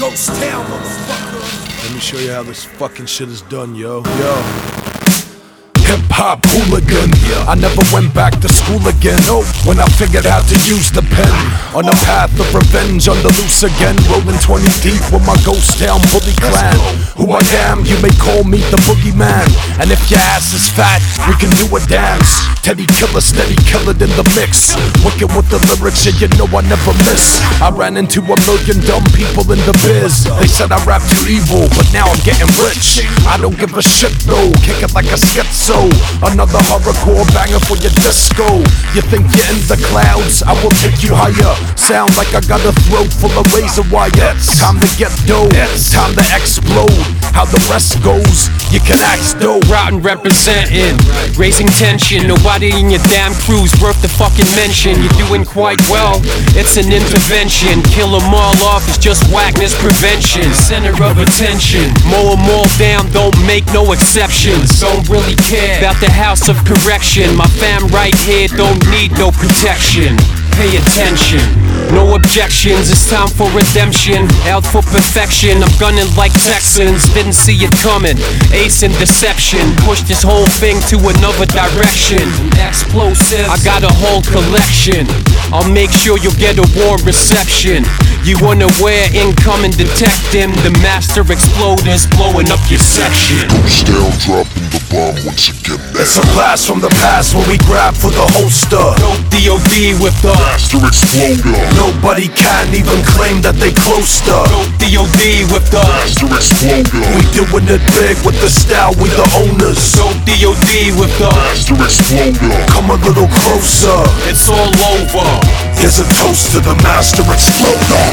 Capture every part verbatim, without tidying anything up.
Ghost Town, motherfucker. Let me show you how this fucking shit is done, yo. Yo. Hip-hop hooligan, I never went back to school again. Oh, when I figured out to use the pen, on a path of revenge, on the loose again, rolling twenty deep with my Ghost Town bully clan. Who I am, you may call me the boogeyman, and if your ass is fat, we can do a dance. Teddy Killer, steady killer in the mix, wicked with the lyrics, and you know I never miss. I ran into a million dumb people in the biz. They said I rap too evil, but now I'm getting rich. I don't give a shit though, kick it like a schizo. Another horrorcore banger for your disco. You think you're in the clouds? I will take you higher. Sound like I got a throat full of razor wire. Time to get dough, time to explode. How the rest goes, you can ask though. Rotten representing, raising tension. Nobody in your damn crew's worth the fucking mention. You're doing quite well, it's an intervention. Kill them all off, it's just whackness prevention. Center of attention, mow them all down, don't make no exceptions. Don't really care about the house of correction. My fam right here don't need no protection. Pay attention, no objections, it's time for redemption. Out for perfection, I'm gunning like Texans. Didn't see it coming, ace and deception. Push this whole thing to another direction. Explosives, I got a whole collection. I'll make sure you'll get a warm reception. You unaware, incoming, detect him. The master exploders blowing up your section. Ghost Town dropping the bomb once again now. It's a blast from the past when we grab for the holster. Dope D O D with the Master Exploder. Nobody can even claim that they close to. Dope D O D with the Master Exploder. We doing it big with the style, we the owners. Dope D O D with the Master Exploder. Come a little closer, it's all over. here's a toast to the Master Exploder.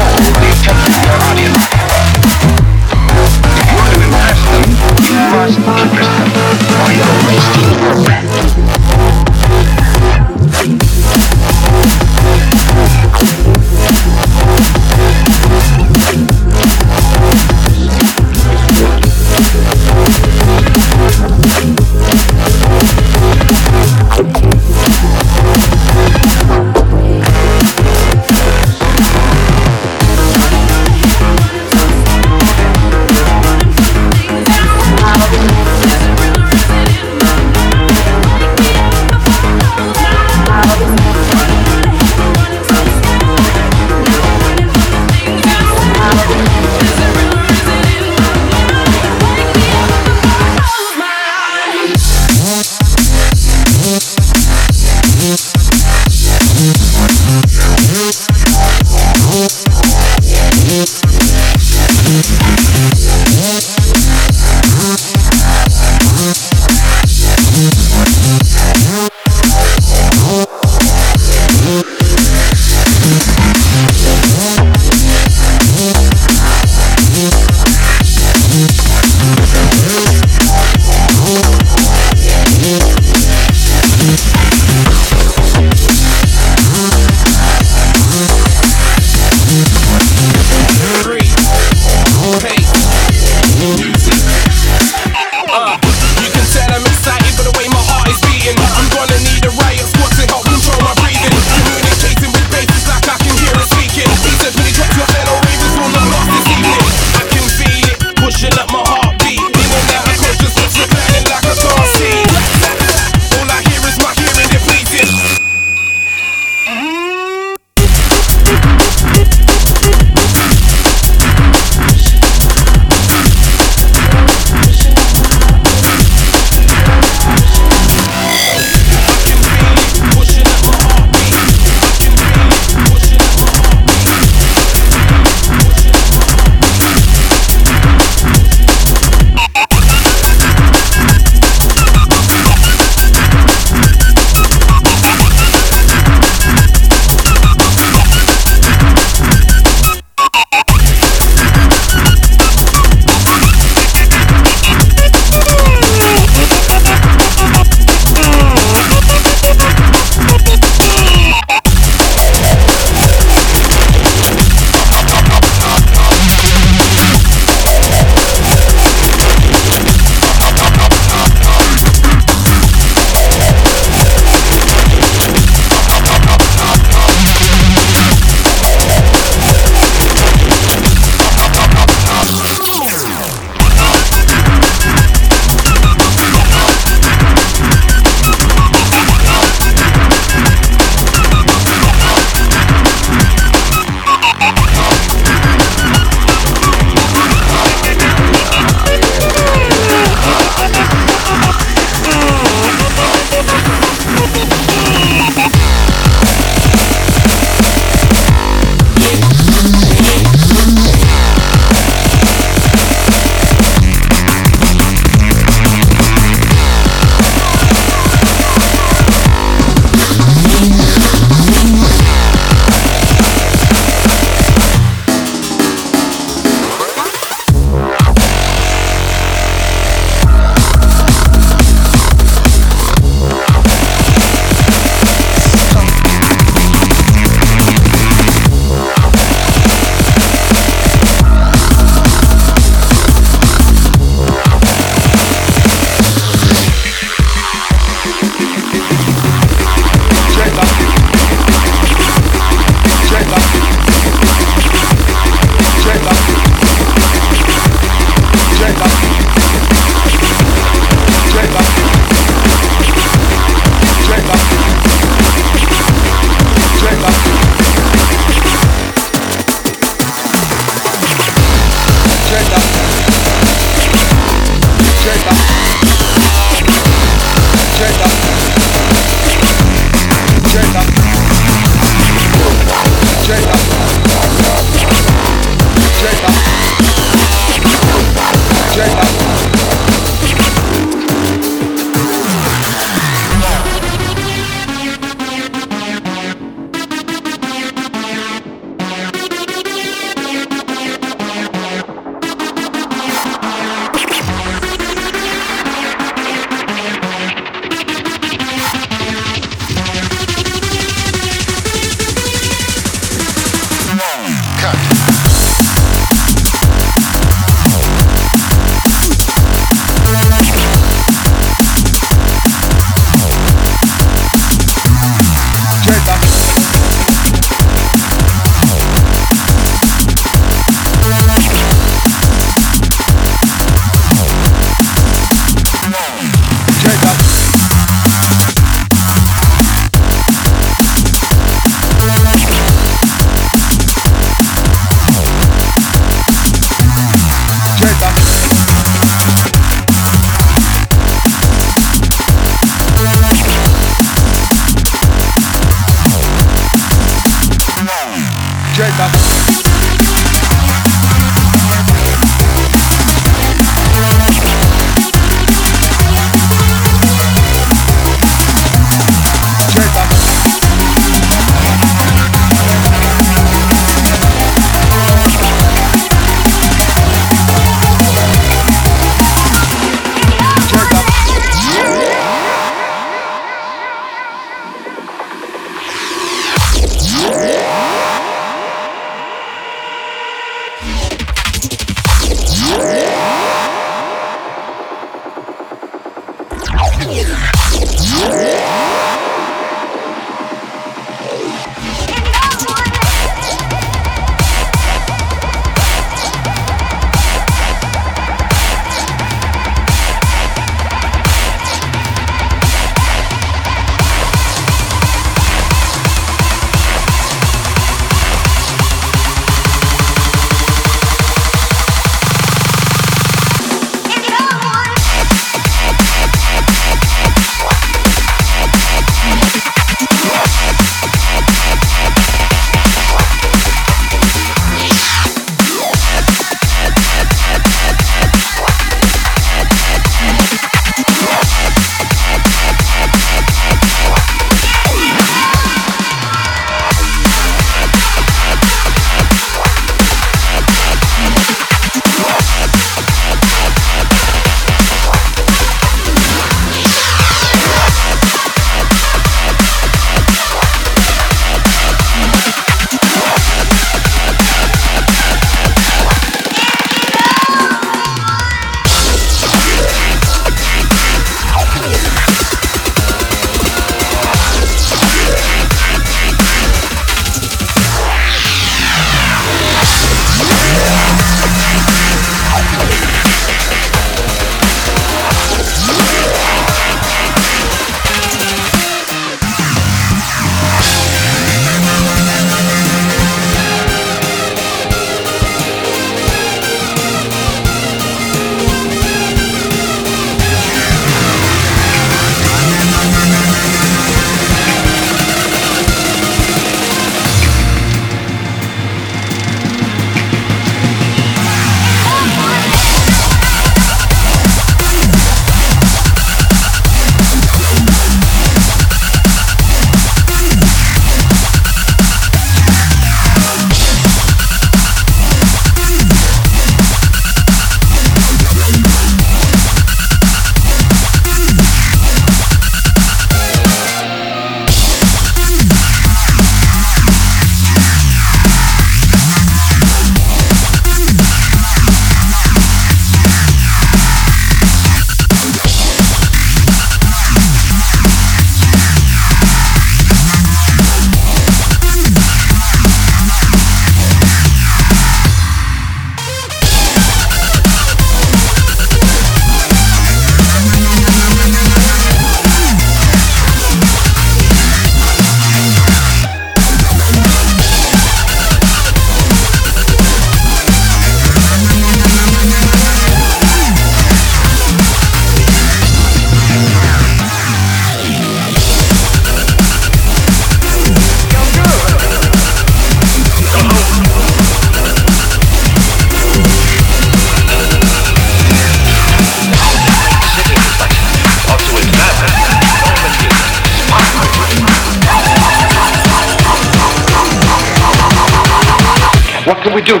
What can we do?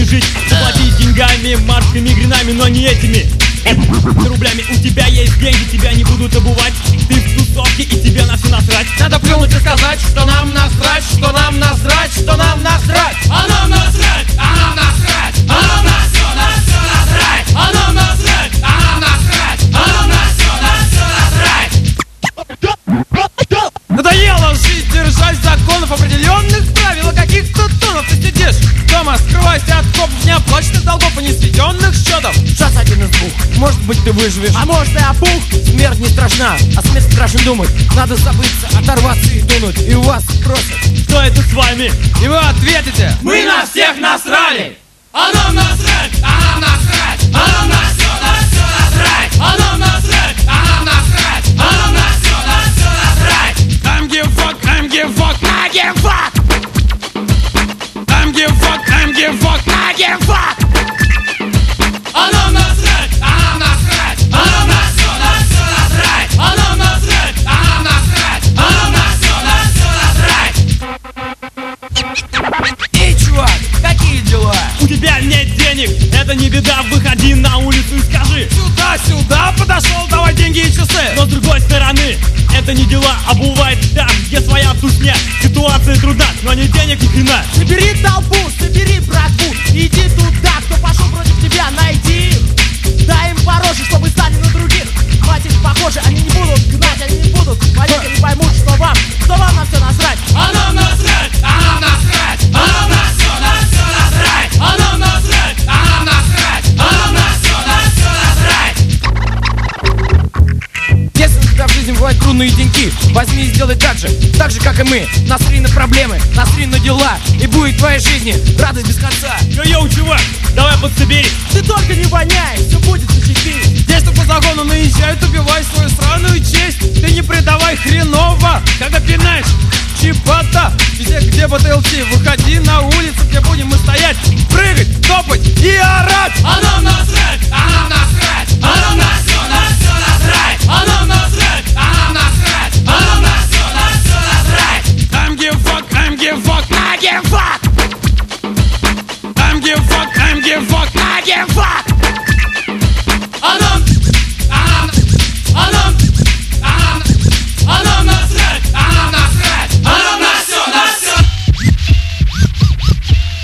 жить. Заплатить деньгами, марками, гринами, но не этими рублями. У тебя есть деньги, тебя не будут обувать. Ты в тусовке и тебе на все насрать. Надо плюнуть и сказать, что нам насрать, что нам насрать, что нам насрать. А нам насрать, А нам насрать, а нам на все, на все насрать. а нам насрать. А нам насрать, а нам на все, на все насрать. Надоело жить, держать законов, определенных правил, каких-то тонов. Ты сидишь дома, скрывайся от копов, неоплаченных долгов и несведенных счетов. Шанс один из двух. Может быть, ты выживешь, А может и опух. смерть не страшна, а смерть страшно думать. Надо забыться, оторваться и дунуть. И у вас спросят, Что это с вами? и вы ответите: Мы на всех насрали. А нам насрать, а нам насрать, а нам на все, на все насрать. а нам насрать. А нам насрать, а нам на все, на все насрать. I'm give fuck, I'm give fuck, I give fuck, I'm give fuck, I'm give fuck. I give fuck. А нам насрать, А нам насрать, а нам на все, на все насрать. а нам насрать. А нам насрать, а нам на все, на все насрать. Эй, чувак, какие дела? У тебя нет денег, это не беда, выходи на улицу и скажи: Сюда, сюда подошел, давай деньги и часы. Но с другой стороны, это не дела, а бывает там, где своя тусня. Ситуация трудна, но не денег ни хрена. Собери толпу, собери братву, иди туда, кто пошел против тебя, найди их. Дай им по роже, чтобы стали на других. Хватит похоже, они не будут гнать, они не будут хвалить, они поймут, что вам, что вам на все насрать. А нам насрать, А нам насрать, а нам на все, на все насрать. а нам насрать. А нам насрать, а нам на все, на все насрать. Если у тебя в жизни бывают трудные деньки, возьми и сделай так же, так же, как и мы. Насри на проблемы, насри на дела, и будет в твоей жизни радость без конца. Йо-йоу, чувак, давай подсобери. Ты только не воняй, все будет зачепись. Здесь по загону наезжают, убивай свою сраную честь. Ты не предавай хреново, когда пинаешь чипата. Везде, где бы ты ЛТ, выходи на улицу, где будем мы стоять, прыгать, топать и орать. А нам на